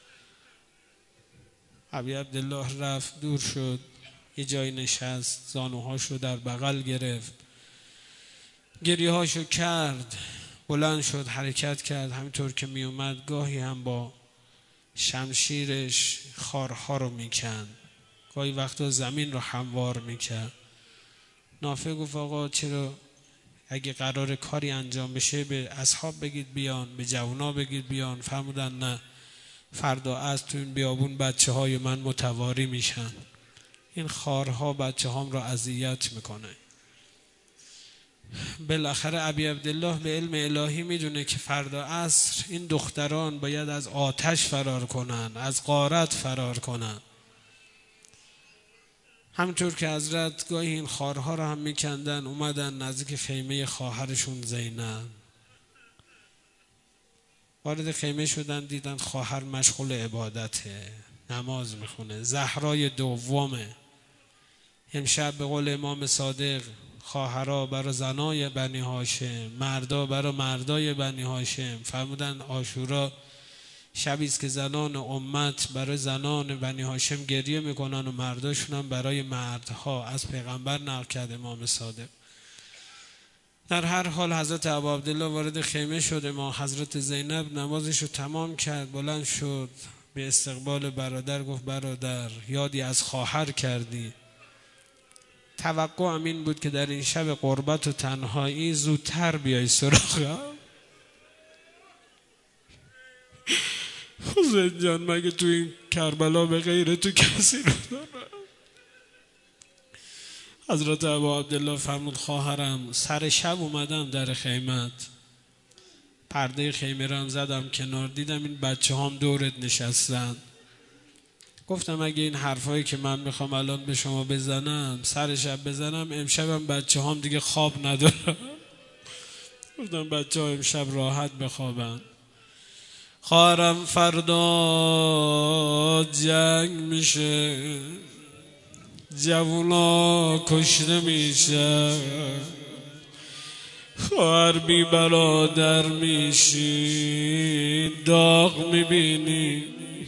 A: ابی عبدالله رفت، دور شد، یه جای نشست، زانوهاشو در بغل گرفت، گریه هاشو کرد، بلند شد، حرکت کرد. همینطور که می اومد گاهی هم با شمشیرش خارها رو میکند، گاهی وقتا زمین رو هموار میکرد. نافع گفت آقا چرا اگه قرار کاری انجام بشه به اصحاب بگید بیان، به جوونا بگید بیان. فرمودن نه، فردا از تو این بیابون بچه های من متواری میشن، این خارها بچه هام را اذیت میکنه. بالاخره ابی عبدالله به علم الهی میدونه که فردا عصر این دختران باید از آتش فرار کنن، از غارت فرار کنن. همینطور که حضرت گاهی این خارها را هم میکندن، اومدن نزدیک خیمه خواهرشون زینب. وارد خیمه شدن، دیدن خواهر مشغول عبادته، نماز میخونه، زهرای دومه. امشب به قول امام صادق خواهرها برای زنای بنی هاشم، مردا برای مردای بنی هاشم. فرمودن عاشورا شبی است که زنان امت برای زنان بنی هاشم گریه میکنن و مرداشون هم برای مردها. از پیغمبر نقل کرد امام صادق. در هر حال حضرت ابا عبدالله وارد خیمه شد. ما حضرت زینب نمازش رو تمام کرد، بلند شد به استقبال برادر، گفت برادر یادی از خواهر کردی. توقعم این بود که در این شب غربت و تنهایی زودتر بیای سراغم. حسین جان مگه تو این کربلا به غیر تو کسی رو دارم؟ حضرت ابا عبدالله فرمود خواهرم سر شب اومدم در خیمت، پرده خیمه رو هم زدم کنار، دیدم این بچه هم دورت نشستن. گفتم اگه این حرفایی که من میخوام الان به شما بزنم سر شب بزنم، امشبم بچه هم دیگه خواب ندارم. گفتم بچه ها امشب راحت بخوابن. خواهرم فردا جنگ میشه، جوونا کشته میشه، خواهر بی برادر میشی، داغ میبینی.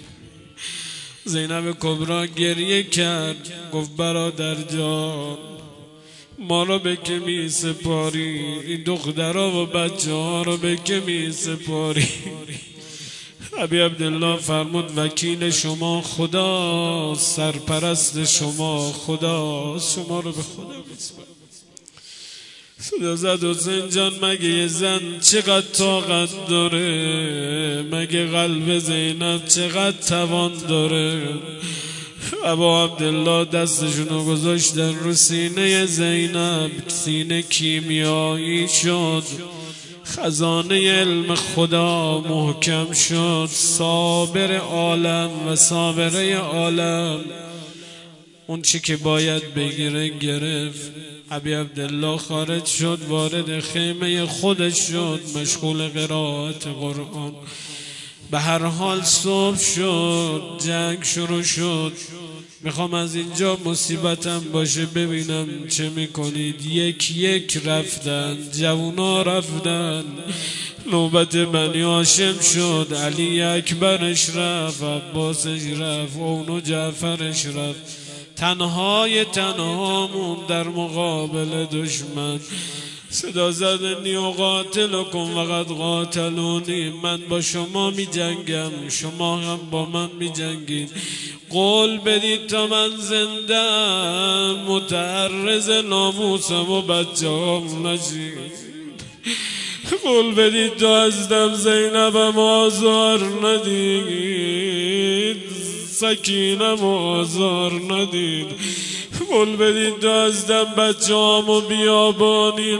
A: زینب کبرا گریه کرد، گفت برادر جان ما رو به که می سپاری، این دخترها و بچه ها رو به که می سپاری؟ ابی عبدالله فرمود وکیل شما خدا، سرپرست شما خدا، شما رو به خدا بسپارم. صدا زد حسین جان مگه یه زن چقدر طاقت داره، مگه قلب زینب چقدر توان داره. ابا عبدالله دستشونو گذاشتن رو سینه زینب، سینه کیمیایی شد، خزانه علم خدا محکم شد، صابر عالم و صابره عالم اون چی که باید بگیره گرفت. ابی عبدالله خارج شد، وارد خیمه خودش شد، مشغول قرائت قرآن. به هر حال صبح شد، جنگ شروع شد. میخوام از اینجا مصیبتم باشه ببینم چه میکنید. یک یک رفتن، جوونا رفتن، نوبت بنی هاشم شد. علی اکبرش رفت، عباسش رفت، اونو جعفرش رفت. تنهای تنهامون در مقابل دشمن. صدا زدنی و قاتلکم وقد قاتلونی، من با شما می جنگم، شما هم با من می جنگید. قول بدید تا من زنده متعرض ناموسم و بچه هم نشید.
B: قول بدید دزدم زینبم آزار ندید، سکینم آزار ندید. قول بدید دزدم بچه‌امو بیابانی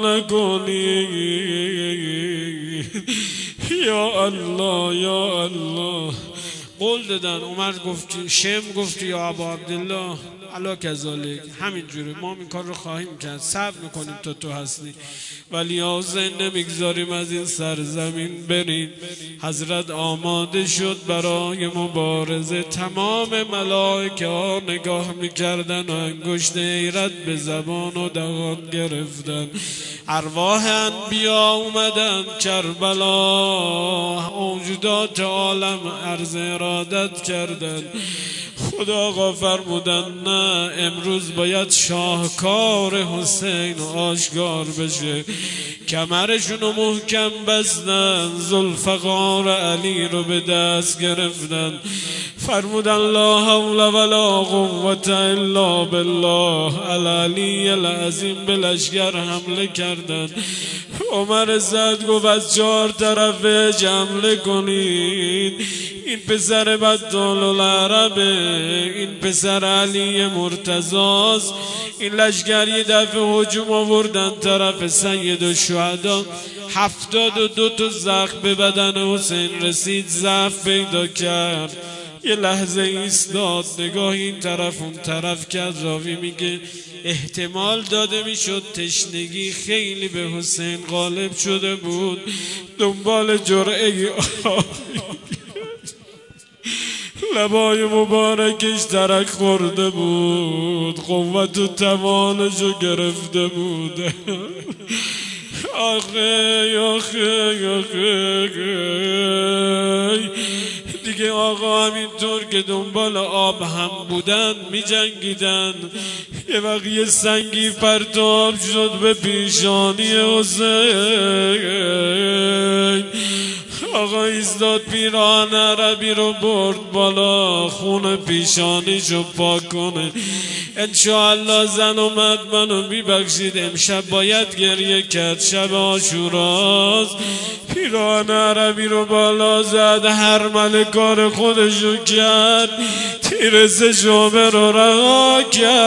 B: نکنید. یا الله یا الله. قول دادن. عمر گفت، شم گفت یا ابا عبدالله الا کذالک، همینجوره ما این کار رو خواهیم کرد، صبر میکنیم تا تو هستی، ولی یا حسین نمیگذاریم از این سرزمین بریم. حضرت آماده شد برای مبارزه. تمام ملائکه ها نگاه میکردن و انگشت حیرت به زبان و دهان گرفتن. ارواح انبیا اومدن کربلا، موجودات عالم عرض ارادت کردن. خدا آقا فرمودن نه، امروز باید شاهکار حسین آشکار بشه. کمرشونو محکم بستن، ذوالفقار علی رو به دست گرفتن. فرمودن لا حول ولا قوة الا بالله العلی العظیم. به لشکر حمله کردن. عمر زد گفت از 4 طرفه حمله کنید. این پسر بدال العربه، این پسر علی مرتضاست. این لشکر یه دفعه هجوم آوردن طرف سید الشهدا. 72 تا زخم به بدن حسین رسید، ضعف پیدا کرد. یه لحظه ایستاد، نگاه این طرف اون طرف کرد. راوی میگه احتمال داده میشد تشنگی خیلی به حسین غالب شده بود، دنبال جرعه لبای مبارکش ترک خورده بود، قوت و توانشو گرفته بود. آخه آخه آخه دیگه آقا همینطور که دنبال آب هم بودن می جنگیدن. یه وقت یه سنگی پرتاب شد به پیشانی حسین. آقا ایستاد، پیران عربی رو برد بالا، خون پیشانیشو پاک کنه. انشاءالله زن اومد منو میبخشید، امشب باید گریه کرد، شب عاشوراست. پیران عربی رو بالا زد، هر مل کار خودشو کرد، تیر شعبه رو رها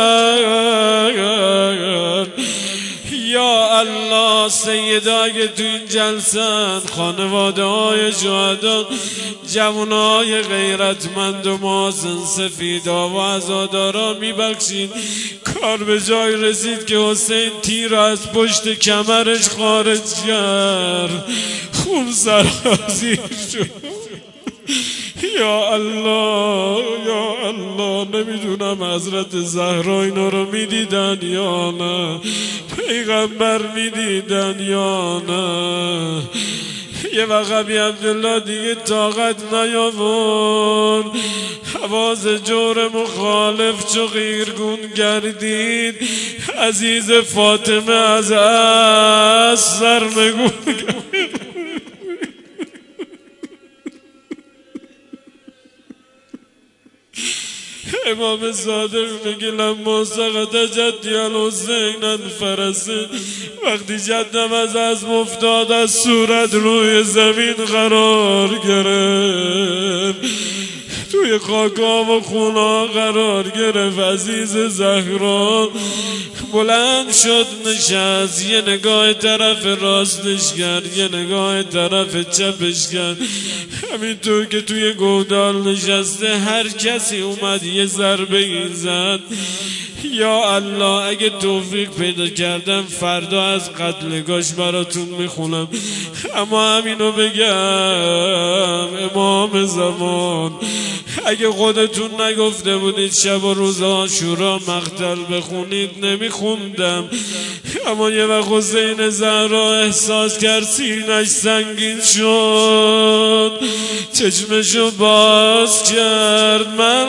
B: کرد. یا الله سیدا اگه تو این جلسن، خانواده های شهدا، جوانای غیرتمند و مازن سفیدا و عزادارا میبخشید. کار به جای رسید که حسین تیر از پشت کمرش خارج کرد، خون سرازیر شد. یا الله یا الله. نمیدونم حضرت زهرا اینا رو میدیدن یا نه، پیغمبر میدیدن یا نه. یه وقت ابی عبدالله دیگه طاقت نیاورد، حواس جور مخالف چو غیرگون گردید. عزیز فاطمه از سرنگون گردید. امام صادق میگه لما سقط جدی الحسین الفرسه، وقتی جدم از عزم افتاد از صورت روی زمین قرار گرفت، توی خاکا و خونا قرار گرفت. عزیز زهرا بلند شد نشست، یه نگاه طرف راستش کرد، یه نگاه طرف چپش کرد. همینطور که توی گودال نشسته، هر کسی اومد یه ضربه این زد. یا الله اگه توفیق پیدا کردم فردا از قتلگاش براتون میخونم، اما همینو بگم امام زمان اگه خودتون نگفته بودید شب و روز عاشورا مقتل بخونید نمیخوندم. اما یه وقت حسین زهرا احساس کرد سینش سنگین شد، چشمشو باز کرد. من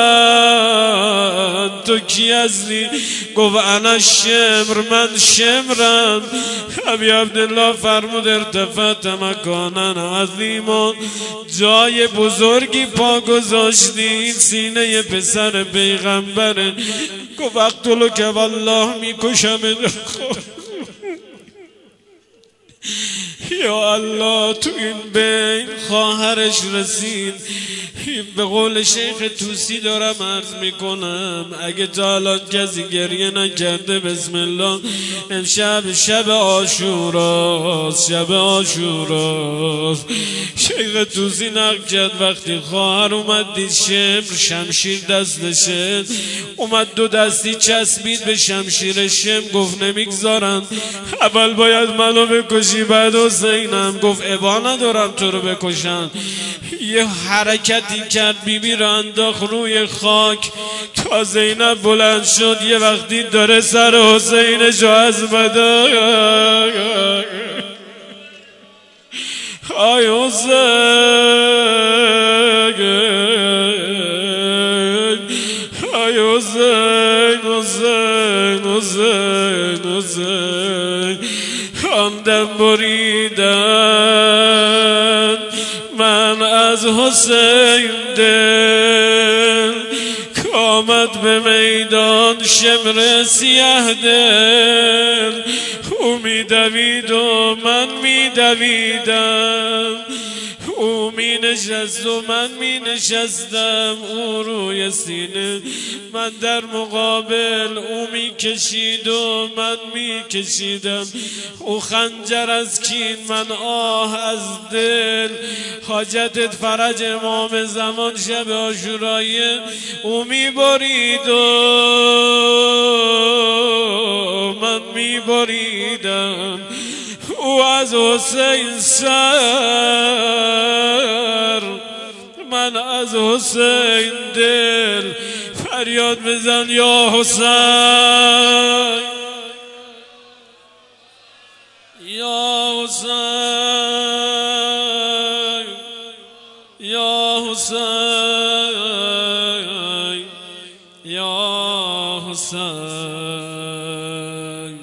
B: تو کی هستی؟ گفت انا شمر، من شمرم. ابی عبدالله فرمود ارتفعت مکانا عظیما، جای بزرگی پا گذاشتی، سینه پسر پیغمبره. گفت اقتلو که والله میکشم. یا الله تو این بین خواهرش رسید. به قول شیخ توسی دارم عرض میکنم اگه تا الان کسی گریه نکرده بسم الله، امشب شب عاشوراست، شب عاشوراست. شیخ توسی نقل کرد وقتی خواهر اومد دید شمشیر دستشه، اومد دو دستی چسبید به شمشیر شم، گفت نمیگذارم، اول باید منو بکشی بعد حسینم. گفت ابا ندارم تو رو بکشم. یه حرکتی کرد بیبی رو انداخت روی خاک تا زینب بلند شد. یه وقتی داره سر حسینشو از بده، آی حسین، آی حسین، حسین، حسین، حسین. خواندم بریدن من از حسین دل، کامد به میدان شمر سیه دل. او میدوید و من میدویدم، او می نشست و من می نشستم. او روی سینه من در مقابل، او می کشید و من می کشیدم. او خنجر از کین من آه از دل. حاجتت فرج امام زمان شب عاشورایی، او می برید و من می بریدم. او از حسین سر، من از حسین دل. فریاد بزن یا حسین، یا حسین، یا حسین، یا حسین.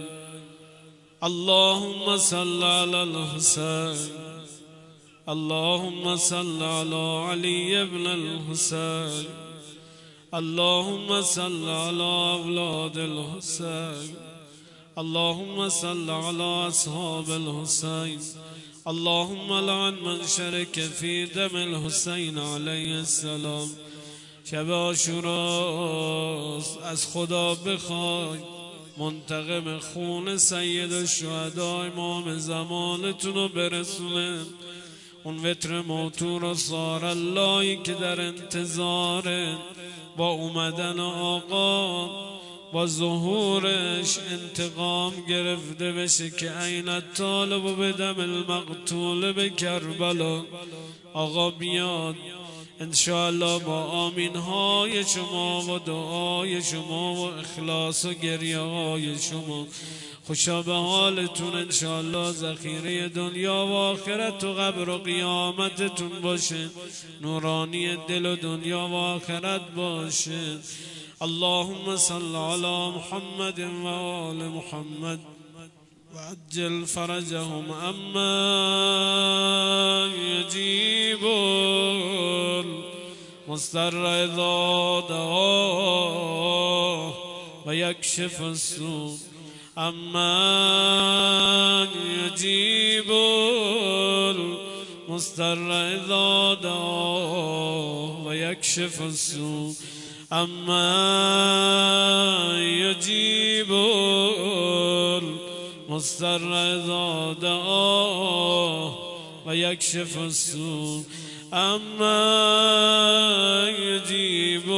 B: اللهم صل على الحسين، اللهم صل على علي بن الحسين، اللهم صل على أولاد الحسين، اللهم صل على أصحاب الحسين، اللهم لعن من شرك في دم الحسين عليه السلام. شب عاشوراست، از خدا بخوای منتقم خون سید الشهدا امام زمانتون رو برسونه. اون وتر موتور و سار اللهی که در انتظاره با اومدن آقا، با ظهورش انتقام گرفته بشه که عین طالب و بدم المقتول به کربلا. آقا بیاد انشاءالله با آمین های شما و دعای شما و اخلاص و گریه های شما خوشا به حالتون انشاءالله ذخیره دنیا و آخرت و قبر و قیامتتون باشه، نورانی دل و دنیا و آخرت باشه. اللهم صل على محمد و آل محمد وعجل فرجهم اما يجيب المضطر اذا دعاه ويكشف السوء، اما يجيب المضطر اذا دعاه ويكشف السوء، اما يجيب المضطر اذا دعاه ويكشف السوء، اما يجيب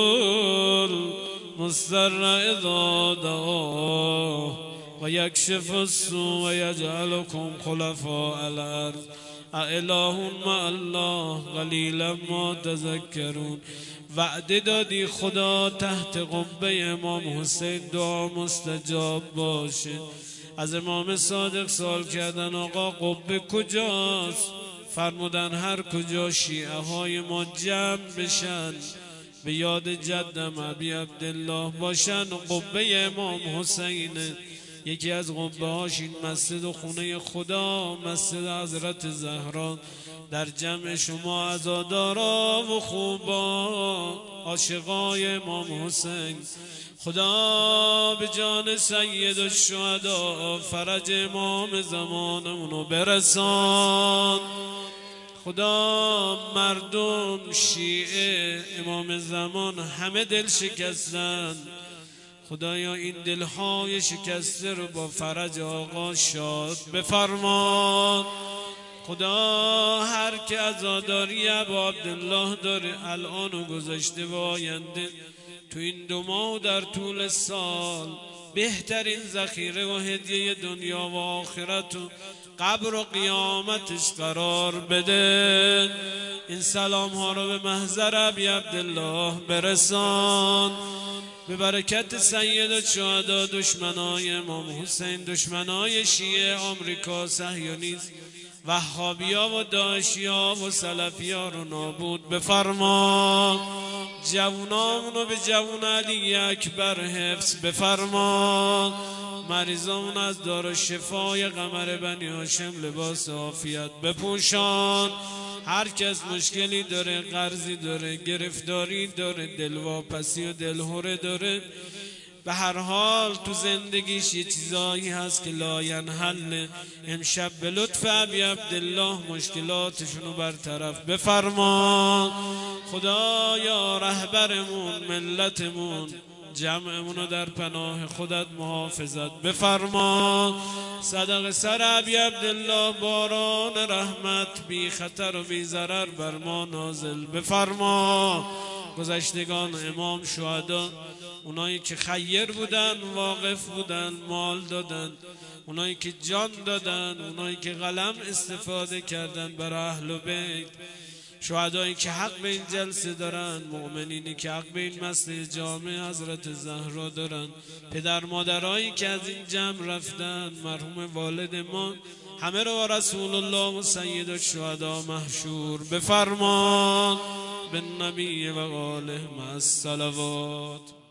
B: المضطر اذا دعاه ويكشف السوء ويجعلكم خلفاء الارض. اله مع الله قلیلا ما تذکرون. وعده دادی خدا تحت قبه امام حسین دعا مستجاب باشه. از امام صادق سوال کردن آقا قبه کجاست؟ فرمودن هر کجا شیعه های ما جمع بشن به یاد جدم ابی عبدالله باشن قبه امام حسینه. یکی از قبه هاش این مسجد و خونه خدا، مسجد حضرت زهرا. در جمع شما عزادارا و خوبا، عاشقای امام حسین، خدا به جان سید الشهدا فرج امام زمانمونو برسان. خدا مردم شیعه امام زمان همه دل شکستن، خدایا این دلهای شکسته رو با فرج آقا شاد بفرمان. خدا هر که عزاداری ابا عبدالله داره الان و گذشته و آینده، تو این 2 ماه در طول سال بهترین ذخیره و هدیه دنیا و آخرت و قبر و قیامتش قرار بده. این سلام ها رو به محضر ابی عبدالله برسان. به برکت سید الشهدا دشمنای امام حسین، دشمنای شیعه آمریکا، صهیونیسم، وهابیا و داعشیا و سلفیا رو نابود بفرما. جوانامونو به جوان علی اکبر حفظ بفرما. مریضامون از دارالشفای قمر بنی هاشم لباس عافیت بپوشان. هر کس مشکلی داره، قرضی داره، گرفتاری داره، دلواپسی و دلهوره داره، به هر حال تو زندگیش یه چیزایی هست که لا ینحل، امشب به لطف ابی عبدالله مشکلاتشونو برطرف بفرما. خدایا رهبرمون، ملتمون، جمعمونو در پناه خودت محافظت بفرما. صدق سر ابی عبدالله باران رحمت بی خطر و بی ضرر بر ما نازل بفرما. گذشتگان امام شهدا، اونایی که خیر بودن، واقف بودن، مال دادن، اونایی که جان دادن، اونایی که قلم استفاده کردن برای اهل بیت، شهدایی که حق به این جلسه دارن، مؤمنینی که حق به این مسجد جامع حضرت زهرا دارن، پدر مادرایی که از این جمع رفتن، مرحوم والد ما، همه رو با رسول الله و سید الشهدا محشور بفرمان. بالنبی و آله مع الصلوات.